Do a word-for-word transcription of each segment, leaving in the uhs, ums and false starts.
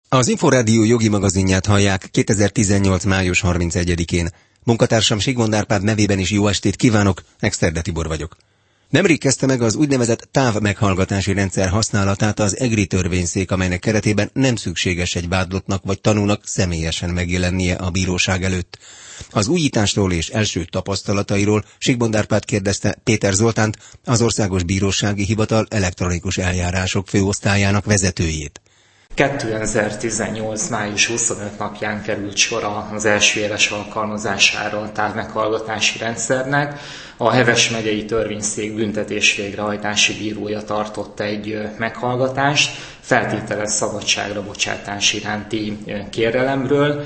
Az Inforádió jogi magazinját hallják kétezer-tizennyolc. május harmincegyedikén. Munkatársam Sigmond Árpád nevében is jó estét kívánok, Exterde Tibor vagyok. Nemrég kezdte meg az úgynevezett távmeghallgatási rendszer használatát az EGRI törvényszék, amelynek keretében nem szükséges egy vádlottnak vagy tanúnak személyesen megjelennie a bíróság előtt. Az újításról és első tapasztalatairól Sigmond Árpád kérdezte Péter Zoltánt, az Országos Bírósági Hivatal elektronikus eljárások főosztályának vezetőjét. kétezer-tizennyolc. május huszonötödikén napján került sor az első éves alkalmazására a távmeghallgatási rendszernek. A Heves megyei törvényszék büntetés végrehajtási bírója tartott egy meghallgatást feltételes szabadságra bocsátás iránti kérelemről.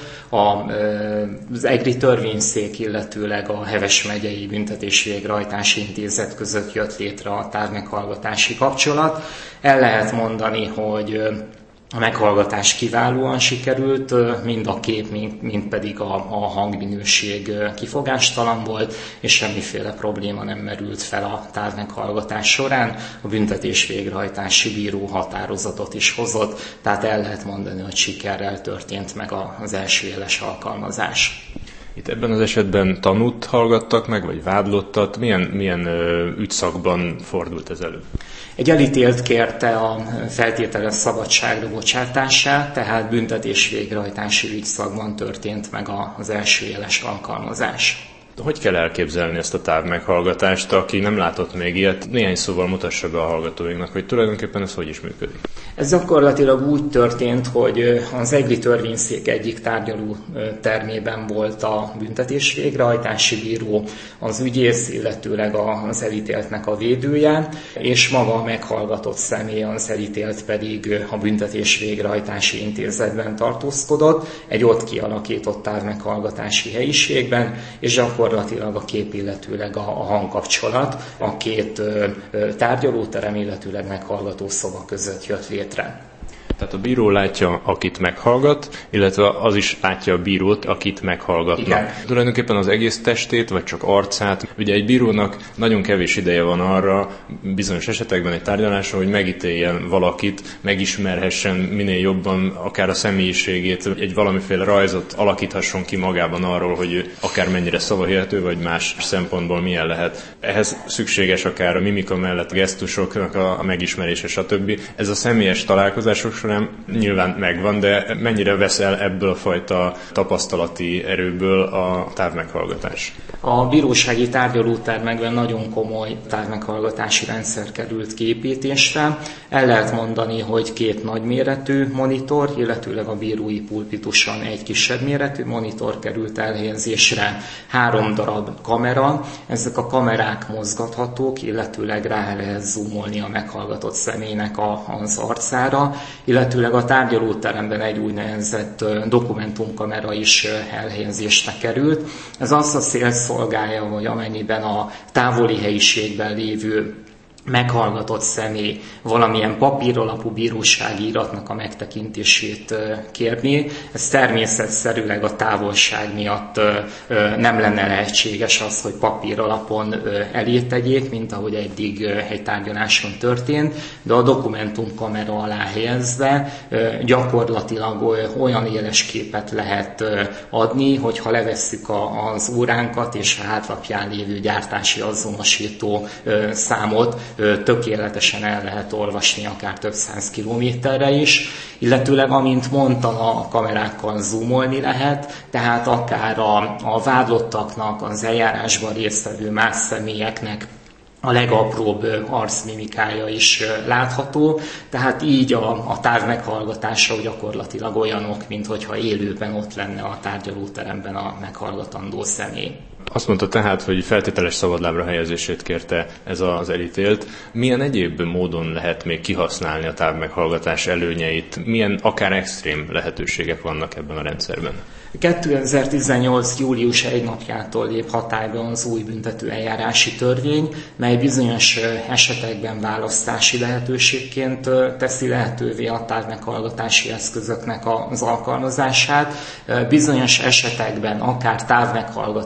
Az EGRI törvényszék, illetőleg a Heves megyei büntetés végrehajtási intézet között jött létre a távmeghallgatási kapcsolat. El lehet mondani, hogy a meghallgatás kiválóan sikerült, mind a kép, mind, mind pedig a, a hangminőség kifogástalan volt, és semmiféle probléma nem merült fel a távmeghallgatás során. A büntetés végrehajtási bíró határozatot is hozott, tehát el lehet mondani, hogy sikerrel történt meg az első éles alkalmazás. Itt ebben az esetben tanút hallgattak meg, vagy vádlottat? Milyen, milyen ö, ügyszakban fordult ez elő? Egy elítélt kérte a feltételes szabadságra bocsátását, tehát büntetés végrehajtási ügyszakban történt meg az első éles alkalmazás. Hogy kell elképzelni ezt a távmeghallgatást? Aki nem látott még ilyet, néhány szóval mutassa be a hallgatóinknak, hogy tulajdonképpen ez hogy is működik. Ez gyakorlatilag úgy történt, hogy az EGRI törvényszék egyik tárgyaló termében volt a büntetés végrehajtási bíró, az ügyész, illetőleg az elítéltnek a védője, és maga a meghallgatott személy, az elítélt pedig a büntetés végrehajtási intézetben tartózkodott, egy ott kialakított távmeghallgatási helyiségben, és gyakorlatilag a kép, illetőleg a hangkapcsolat a két tárgyalóterem, illetőleg meghallgató szoba között jött létre. Tehát a bíró látja, akit meghallgat, illetve az is látja a bírót, akit meghallgatnak. Igen. Tulajdonképpen az egész testét, vagy csak arcát. Ugye egy bírónak nagyon kevés ideje van arra, bizonyos esetekben egy tárgyaláson, hogy megítéljen valakit, megismerhessen minél jobban akár a személyiségét, egy valamiféle rajzot alakíthasson ki magában arról, hogy ő akár mennyire szavahihető, vagy más szempontból milyen lehet. Ehhez szükséges akár a mimika mellett a gesztusoknak a megismerése, stb. Ez a személyes találkozások során nyilván megvan, de mennyire vesz el ebből a fajta tapasztalati erőből a távmeghallgatás? A bírósági tárgyalótermekben nagyon komoly távmeghallgatási rendszer került kiépítésre. El lehet mondani, hogy két nagyméretű monitor, illetőleg a bírói pulpituson egy kisebb méretű monitor került elhelyezésre, három darab kamera. Ezek a kamerák mozgathatók, illetőleg rá lehet zoomolni a meghallgatott személynek az arcára, illetőleg a tárgyalóteremben egy úgynevezett dokumentumkamera is elhelyezésre került. Ez azt a célt szolgálja, hogy amennyiben a távoli helyiségben lévő meghallgatott személy valamilyen papíralapú bírósági iratnak a megtekintését kérni. Ez természetszerűleg a távolság miatt nem lenne lehetséges az, hogy papíralapon elé tegyék, mint ahogy eddig egy tárgyaláson történt, de a dokumentumkamera alá helyezve gyakorlatilag olyan éles képet lehet adni, hogyha levesszük az óránkat és a hátlapján lévő gyártási azonosító számot, tökéletesen el lehet olvasni akár több száz kilométerre is, illetőleg amint mondtam, a kamerákkal zoomolni lehet, tehát akár a, a vádlottaknak, az eljárásban résztvevő más személyeknek a legapróbb arcmimikája is látható, tehát így a, a távmeghallgatások gyakorlatilag olyanok, mintha élőben ott lenne a tárgyalóteremben a meghallgatandó személy. Azt mondta tehát, hogy feltételes szabadlábra helyezését kérte ez az elítélt. Milyen egyéb módon lehet még kihasználni a távmeghallgatás előnyeit? Milyen akár extrém lehetőségek vannak ebben a rendszerben? kétezer-tizennyolc. július elsején napjától lép hatályba az új büntetőeljárási törvény, mely bizonyos esetekben választási lehetőségként teszi lehetővé a távmeghallgatási eszközöknek az alkalmazását. Bizonyos esetekben akár távmeghallgatás,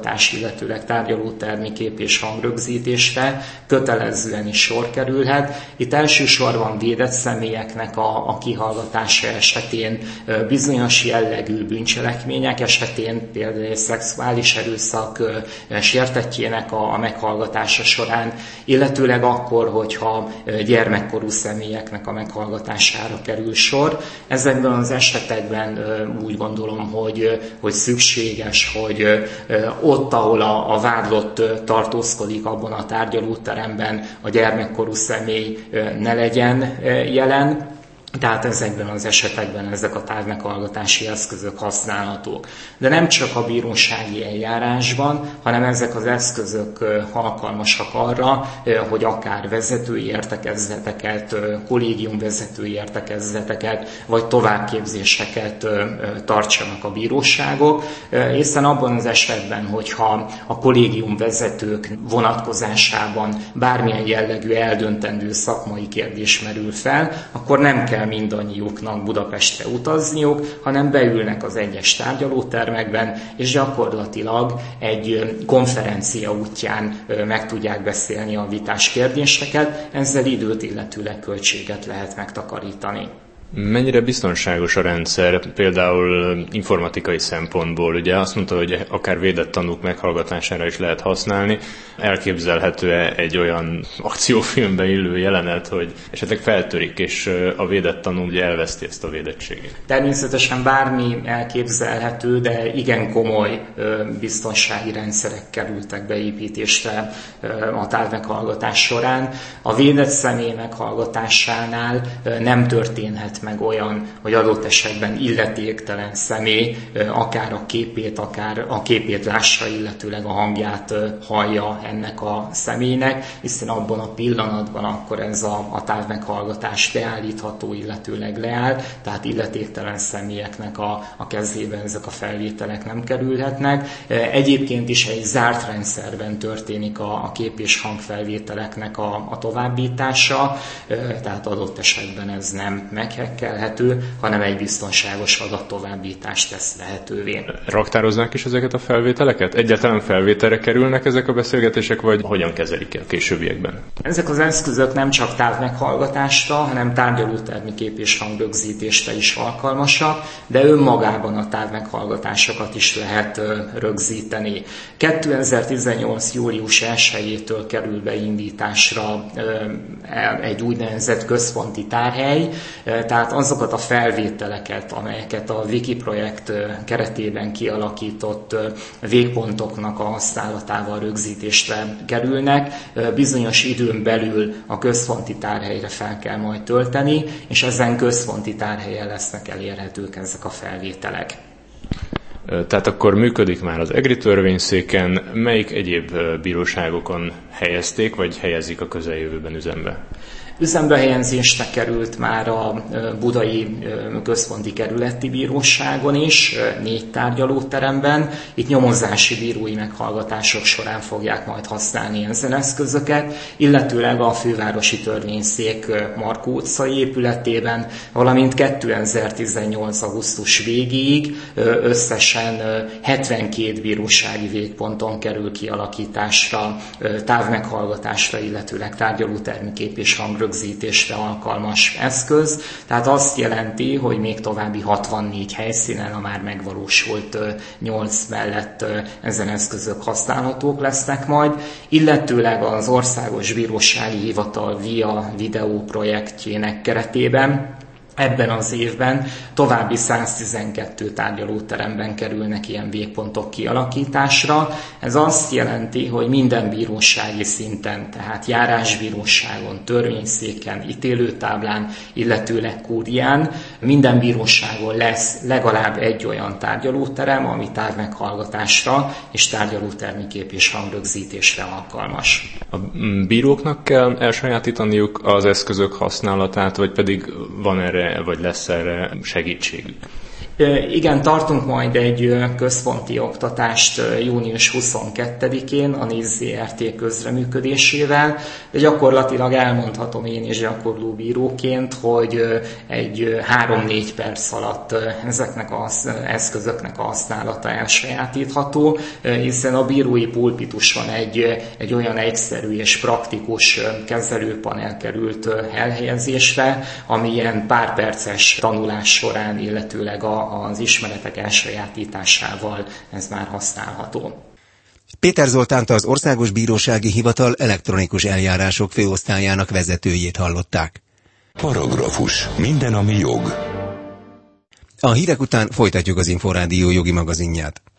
illetőleg tárgyalótermi kép és hangrögzítésre kötelezően is sor kerülhet. Itt elsősorban védett személyeknek a, a kihallgatása esetén, bizonyos jellegű bűncselekmények esetén, például egy szexuális erőszak sértettjének a, a meghallgatása során, illetőleg akkor, hogyha gyermekkorú személyeknek a meghallgatására kerül sor. Ezekben az esetekben úgy gondolom, hogy, hogy szükséges, hogy ott, ahol a, a vádlott tartózkodik abban a tárgyalóteremben, a gyermekkorú személy ne legyen jelen. Tehát ezekben az esetekben ezek a távmeghallgatási eszközök használhatók. De nem csak a bírósági eljárásban, hanem ezek az eszközök alkalmasak arra, hogy akár vezetői értekezleteket, kollégiumvezetői értekezleteket, vagy továbbképzéseket tartsanak a bíróságok, hiszen abban az esetben, hogyha a kollégiumvezetők vonatkozásában bármilyen jellegű eldöntendő szakmai kérdés merül fel, akkor nem kell mindannyiuknak Budapestre utazniuk, hanem beülnek az egyes tárgyalótermekben, és gyakorlatilag egy konferencia útján meg tudják beszélni a vitás kérdéseket, ezzel időt, illetőleg költséget lehet megtakarítani. Mennyire biztonságos a rendszer, például informatikai szempontból? Ugye azt mondta, hogy akár védett tanúk meghallgatására is lehet használni. Elképzelhető-e egy olyan akciófilmbe illő jelenet, hogy esetleg feltörik, és a védett tanú ugye elveszti ezt a védettségét? Természetesen bármi elképzelhető, de igen komoly biztonsági rendszerek kerültek beépítésre a távmeghallgatás során. A védett személy meghallgatásánál nem történhet meg olyan, hogy adott esetben illetéktelen személy akár a képét, akár a képét lássa, illetőleg a hangját hallja ennek a személynek, hiszen abban a pillanatban akkor ez a, a távmeghallgatás leállítható, illetőleg leáll, tehát illetéktelen személyeknek a, a kezében ezek a felvételek nem kerülhetnek. Egyébként is egy zárt rendszerben történik a, a kép- és hangfelvételeknek a, a továbbítása, tehát adott esetben ez nem meghekkelhető, hanem egy biztonságos adattovábbítást tesz lehetővé. Raktároznák is ezeket a felvételeket? Egyáltalán felvételre kerülnek ezek a beszélgetések, vagy hogyan kezelik el későbbiekben? Ezek az eszközök nem csak távmeghallgatásra, hanem tárgyalótermi kép- és hangrögzítésre is alkalmasak, de önmagában a távmeghallgatásokat is lehet rögzíteni. kétezer-tizennyolc. július elsejétől kerül beindításra egy úgynevezett központi tárhely, tehát azokat a felvételeket, amelyeket a Wiki projekt keretében kialakított végpontoknak a használatával rögzítésre kerülnek, bizonyos időn belül a központi tárhelyre fel kell majd tölteni, és ezen központi tárhelyen lesznek elérhetők ezek a felvételek. Tehát akkor működik már az EGRI törvényszéken, melyik egyéb bíróságokon helyezték, vagy helyezik a közeljövőben üzembe? Üzembehelyezésre került már a Budai Központi Kerületi Bíróságon is, négy tárgyalóteremben. Itt nyomozási bírói meghallgatások során fogják majd használni ezen eszközöket, illetőleg a Fővárosi Törvényszék Markó utcai épületében, valamint kétezer-tizennyolc. augusztus végéig összesen hetvenkét bírósági végponton kerül kialakításra, távmeghallgatásra, illetőleg tárgyalótermi kép- és hangrögzítésre rögzítésre alkalmas eszköz, tehát azt jelenti, hogy még további hatvannégy helyszínen a már megvalósult nyolc mellett ezen eszközök használhatók lesznek majd, illetőleg az Országos Bírósági Hivatal VIA videó projektjének keretében ebben az évben további száztizenkettő tárgyalóteremben kerülnek ilyen végpontok kialakításra. Ez azt jelenti, hogy minden bírósági szinten, tehát járásbíróságon, törvényszéken, ítélőtáblán, illetőleg kúrián, minden bíróságon lesz legalább egy olyan tárgyalóterem, ami távmeghallgatásra és tárgyalótermi kép- és hangrögzítésre alkalmas. A bíróknak kell elsajátítaniuk az eszközök használatát, vagy pedig van erre vagy lesz erre segítségük? Igen, tartunk majd egy központi oktatást június huszonkettedikén a NISZ zé er té közreműködésével, de gyakorlatilag elmondhatom én is gyakorló bíróként, hogy egy három-négy perc alatt ezeknek az eszközöknek a használata elsajátítható, hiszen a bírói pulpituson egy, egy olyan egyszerű és praktikus kezelőpanel került elhelyezésre, ami ilyen pár perces tanulás során, illetőleg a az ismeretek elsajátításával ez már használható. Péter Zoltánt, az Országos Bírósági Hivatal elektronikus eljárások főosztályának vezetőjét hallották. Paragrafus. Minden, ami jog. A hírek után folytatjuk az Inforádió jogi magazinját.